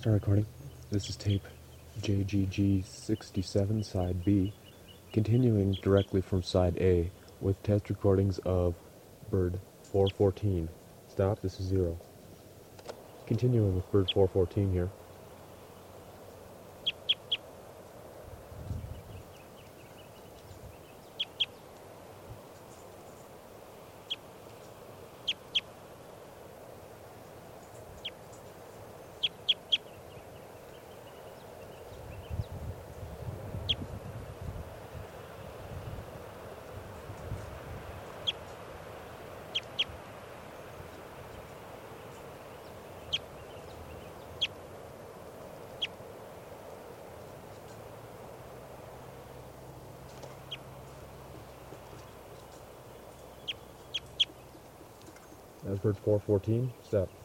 Start recording. This is tape JGG67 side B, continuing directly from side A with test recordings of bird 414. Stop, this is 0. Continuing with bird 414 here. That's bird 414. Stop.